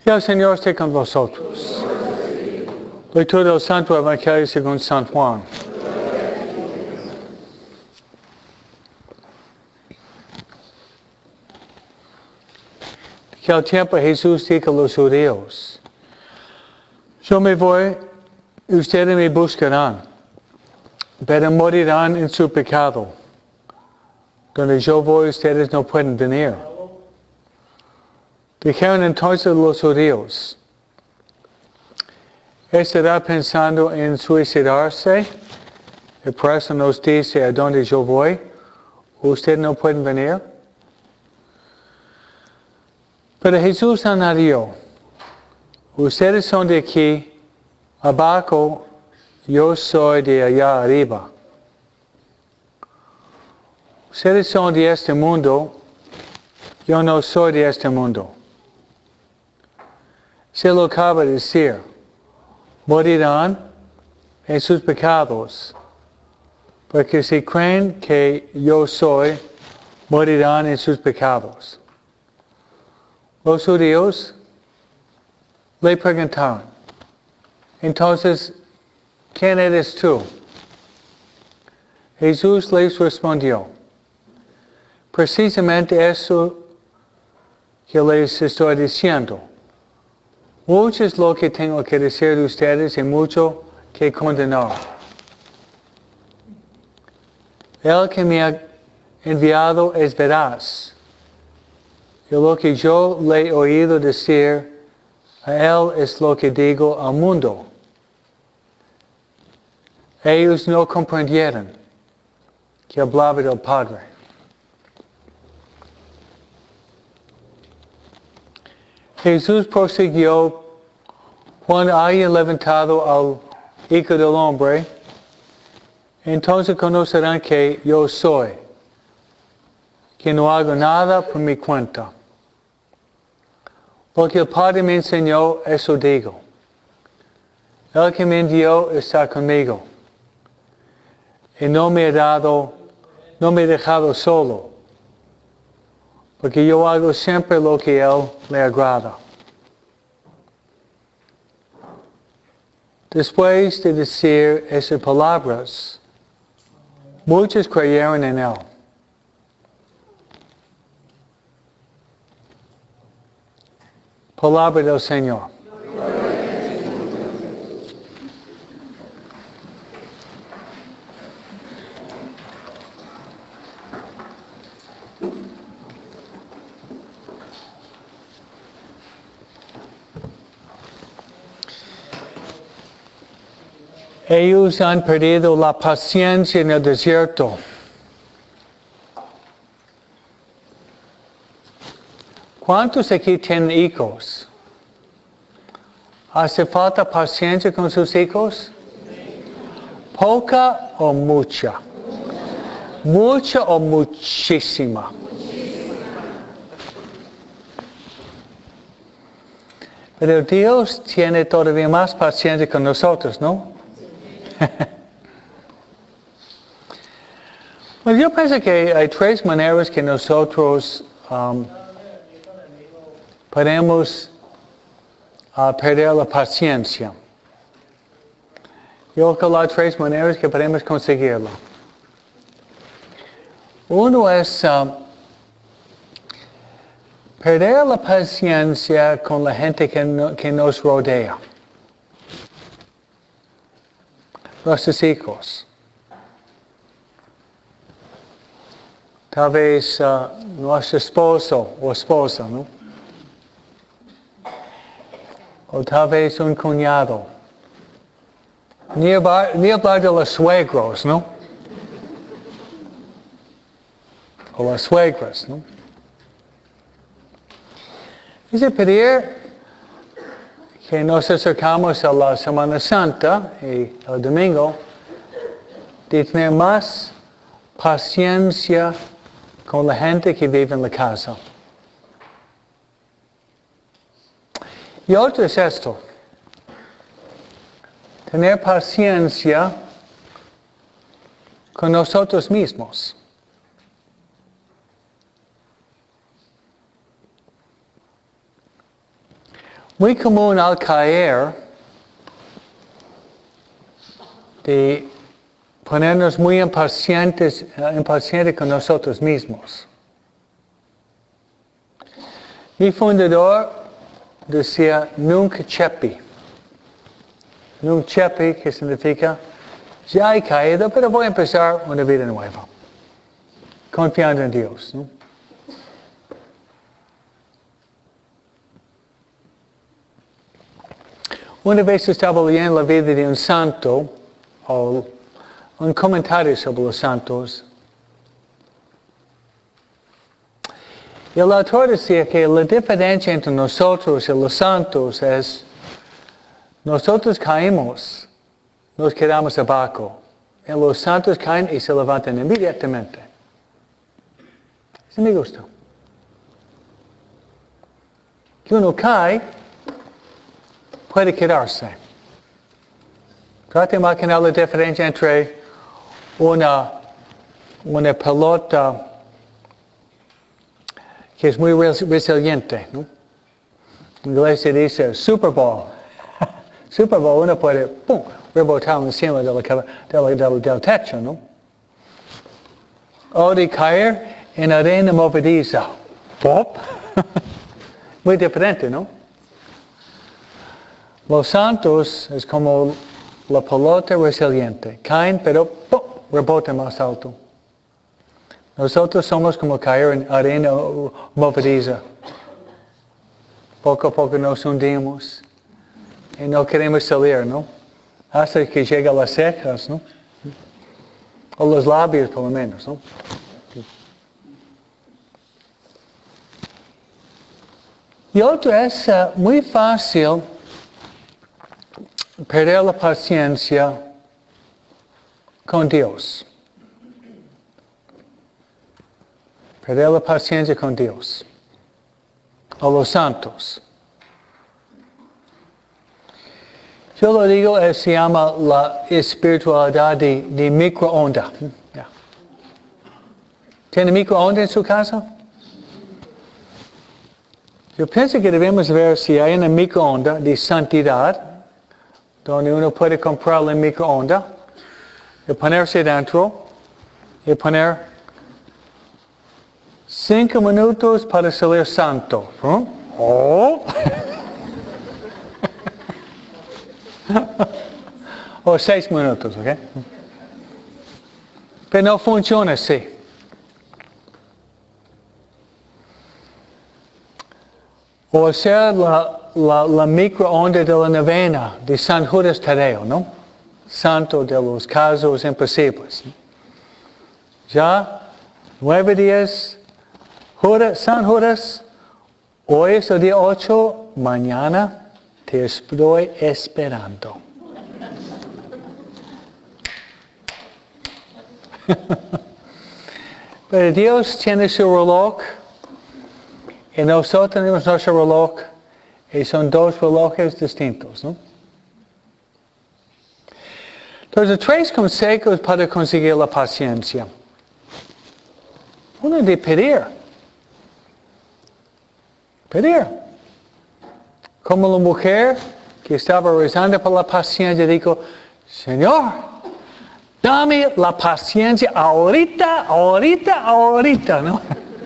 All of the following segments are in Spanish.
Que el Señor esté con vosotros. Lectura del Santo Evangelio según San Juan. Que al tiempo Jesús dijo a los judíos: yo me voy y ustedes me buscarán, pero morirán en su pecado. Donde yo voy, ustedes no pueden venir. Dijeron entonces los judíos: ¿estará pensando en suicidarse? Y por eso nos dice: a donde yo voy, ustedes no pueden venir. Pero Jesús añadió: ustedes son de aquí abajo, yo soy de allá arriba. Ustedes son de este mundo, yo no soy de este mundo. Se lo acaba de decir: morirán en sus pecados, porque si creen que yo soy, morirán en sus pecados. Los judíos le preguntaron: entonces, ¿quién eres tú? Jesús les respondió: precisamente eso que les estoy diciendo. Mucho es lo que tengo que decir de ustedes y mucho que condenar. El que me ha enviado es veraz. Y lo que yo le he oído decir a él es lo que digo al mundo. Ellos no comprendieron que hablaba del Padre. Jesús prosiguió: cuando hayan levantado al Hijo del Hombre, entonces conocerán que yo soy, que no hago nada por mi cuenta. Lo que el Padre me enseñó, eso digo. El que me envió está conmigo. Y no me ha dejado solo, porque yo hago siempre lo que a Él le agrada. Después de decir esas palabras, muchos creyeron en Él. Palabra del Señor. Ellos han perdido la paciencia en el desierto. ¿Cuántos aquí tienen hijos? ¿Hace falta paciencia con sus hijos? ¿Poca o mucha? ¿Mucha o muchísima? Pero Dios tiene todavía más paciencia con nosotros, ¿no? Bueno, yo pienso que hay tres maneras que nosotros podemos perder la paciencia. Yo creo que hay tres maneras que podemos conseguirlo. Uno es perder la paciencia con la gente que nos rodea. Nuestros hijos. Tal vez nuestro esposo o esposa, ¿no? O tal vez un cuñado. Ni hablar de los suegros, ¿no? O las suegras, ¿no? Es de pedir que nos acercamos a la Semana Santa y el domingo de tener más paciencia con la gente que vive en la casa. Y otro es esto: tener paciencia con nosotros mismos. Muy común al caer de ponernos muy impacientes con nosotros mismos. Mi fundador decía nunca chepi. Nunca chepi, que significa ya he caído, pero voy a empezar una vida nueva. Confiando en Dios, ¿no? Una vez estaba leyendo la vida de un santo, o un comentario sobre los santos, y el autor decía que la diferencia entre nosotros y los santos es, nosotros caemos, nos quedamos abajo, y los santos caen y se levantan inmediatamente. Eso me gusta. Que uno cae, puede quedarse. Trate de imaginar la diferencia entre una pelota que es muy resiliente, ¿no? En inglés se dice Super Bowl. Super Bowl, uno puede ¡pum!, rebotar encima del techo, ¿no? O de caer en arena movediza. ¡Pop! Muy diferente, ¿no? Los santos es como la pelota resiliente. Caen, pero ¡pum!, rebotan más alto. Nosotros somos como caer en arena movediza. Poco a poco nos hundimos. Y no queremos salir, ¿no? Hasta que llega a las cejas, ¿no? O los labios, por lo menos, ¿no? Y otro es muy fácil perder la paciencia con Dios. Perder la paciencia con Dios. O los santos. Yo lo digo, se llama la espiritualidad de microonda. Yeah. ¿Tiene microonda en su casa? Yo pienso que debemos ver si hay una microonda de santidad, donde uno puede comprar la microonda, y ponerse dentro, y poner 5 minutos para salir santo. Oh. O 6 minutos, ¿ok? Pero no funciona así. O sea, la microonda de la novena de San Judas Tadeo, ¿no? Santo de los casos imposibles. Ya, 9 días, San Judas, hoy es el día 8, mañana te estoy esperando. Pero Dios tiene su reloj y nosotros tenemos nuestro reloj y son 2 relojes distintos, ¿no? Entonces, 3 consejos para conseguir la paciencia. Uno de pedir. Pedir. Como la mujer que estaba rezando por la paciencia dijo, Señor, dame la paciencia ahorita, ¿no?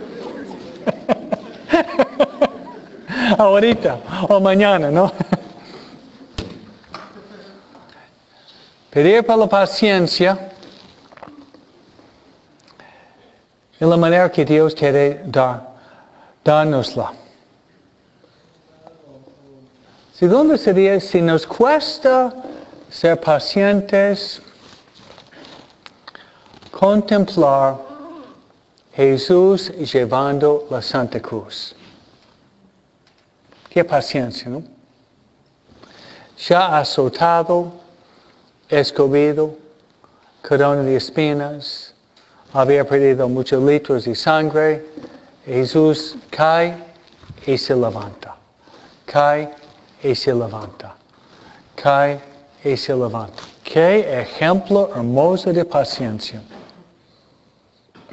Ahorita o mañana, ¿no? Pedir por la paciencia es la manera que Dios quiere dárnosla. Segundo sería, si nos cuesta ser pacientes, contemplar Jesús llevando la Santa Cruz. Qué paciencia, ¿no? Ya azotado, escobido, corona de espinas, había perdido muchos litros de sangre. Jesús cae y se levanta. Cae y se levanta. Cae y se levanta. Qué ejemplo hermoso de paciencia.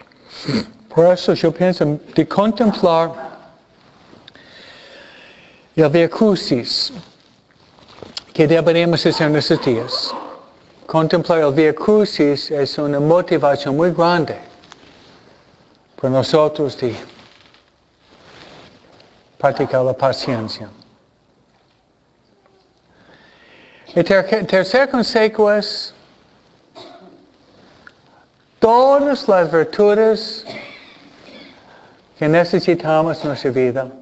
Por eso yo pienso de contemplar El Via Crucis que deberíamos hacer en estos días. Contemplar el Via Crucis es una motivación muy grande para nosotros de practicar la paciencia. El tercer consejo es todas las virtudes que necesitamos en nuestra vida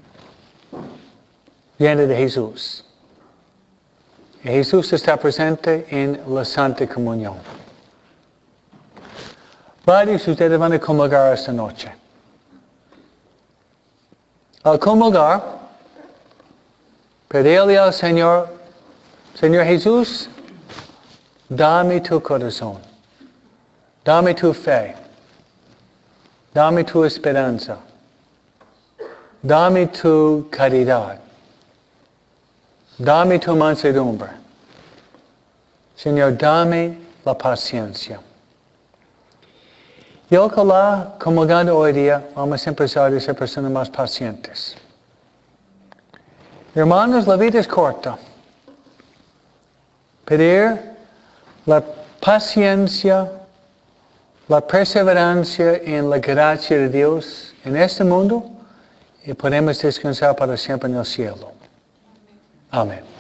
vienen de Jesús. Y Jesús está presente en la Santa Comunión. Varios de ustedes van a comulgar esta noche. Al comulgar, pedirle al Señor, Señor Jesús, dame tu corazón, dame tu fe, dame tu esperanza, dame tu caridad, dame tu mansedumbre. Señor, dame la paciencia. Y ojalá, comulgando hoy día, vamos a empezar a ser personas más pacientes. Hermanos, la vida es corta. Pedir la paciencia, la perseverancia en la gracia de Dios en este mundo y podemos descansar para siempre en el cielo. Amén.